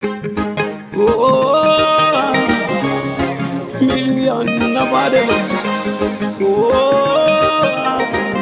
Oh, million nobody. Oh,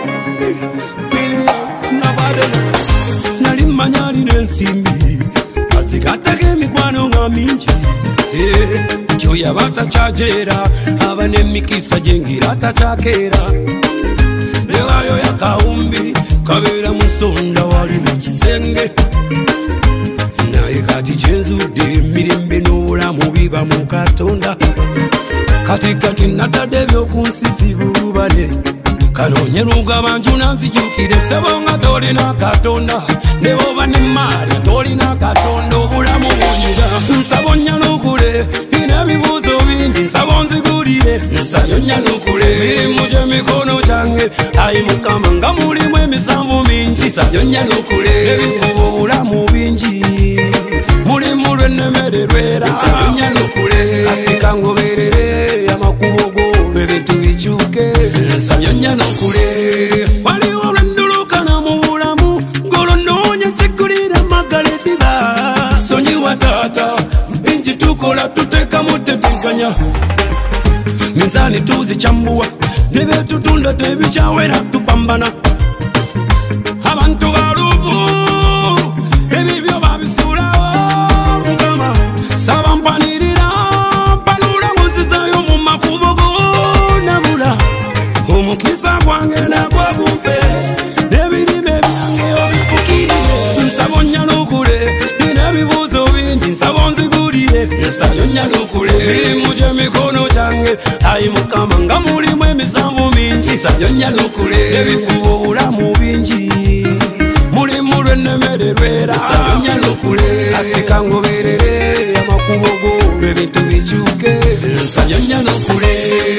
million nobody. Nali manyali nensimbi azikatake mikwano nga mingi. Choya bata chajera abane mikisa jengira tachakera. Lewayo ya kaumbi kabera musonda wali mukisenge. Naye kati kyenzude mirimbe n'obulamu biba mu Katonda. Kati natadde by'okunsisi bulubale. Kanoonye lugaba njuna nzijukire ssebo nga tolina Katonda. Ne bw'oba ne maali tolina Katonda obulamu bunyira. Nsaba onnyanukule nina ebibuuzo bingi nsaba onzigulire. Nsabye onnyanukule mirimu gy'emikono gyange. Ayi Mukama nga mulimu emisanvu mingi. Nsabye onnyanukule ebikuba obulamu bingi. Mulimu lw'ennemererwera. Nsabye onnyanukule kati kangoberere amakubo go ebintu bikyuke. Nsabye onnyanukule waliwo lwendulukana mu bulamu ng'olonoonya kigulira Magalediba. Sonyiwa taata bingi tukola tuteekamu tetenkanya. Minzaani tuzikyambuwa ne beetutunda tebikyawera tupambana. Abantu baluvu ebibyo babisuulawo Mukama. Saba mpanirira mpanula nkuzizayo mu makubo go nabula. Omukisa gwange nagwa gumpe n'ebirime byange obifukirire. Nsaba onnyanukule nina ebibuuzo bingi nsaba onzigulire. Nsabye onnyanukule mirimu gy'emikono gyange. Ayi Mukama nga mulimu emisanvu mingi. Nsabye onnyanukule ebikuba obulamu bingi. Mulimu lw'ennemererwera. Nsabye onnyanukule kati kangoberere amakubo go ebintu bikyuke. Nsabye onnyanukule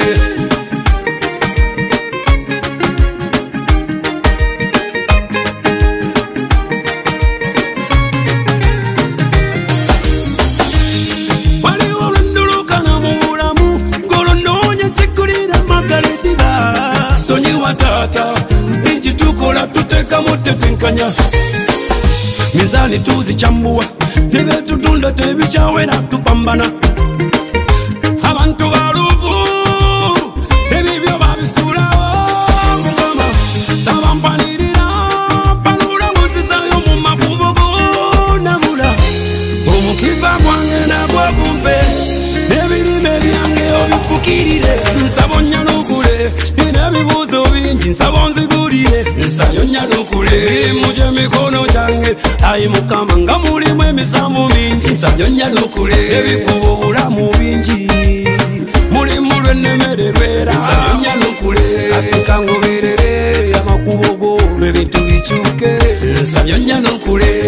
waliwo lwendulukana mu bulamu ng'olonoonya kigulira Magalediba. Sonyiwa taata bingi tukola tuteekamu tetenkanya. Minzaani tuzikyambuwa ne beetutunda tebikyawera tupambana. Abantu baluvu ebibyo babisuulawo Mukama. Saba mpanirira mpanula nkuzizayo mu makubo go nabula. Omukisa gwange nagwa gumpe n'ebirime byange obifukirire. Nsaba onnyanukule nina ebibuuzo bingi nsaba onzigulire. Nsabye onnyanukule mirimu gy'emikono gyange. Ayi Mukama nga mulimu emisanvu mingi. Nsabye onnyanukule ebikuba obulamu bingi. Mulimu lw'ennemererwera. Nsabye onnyanukule kati kangoberere amakubo go ebintu bikyuke. Nsabye onnyanukule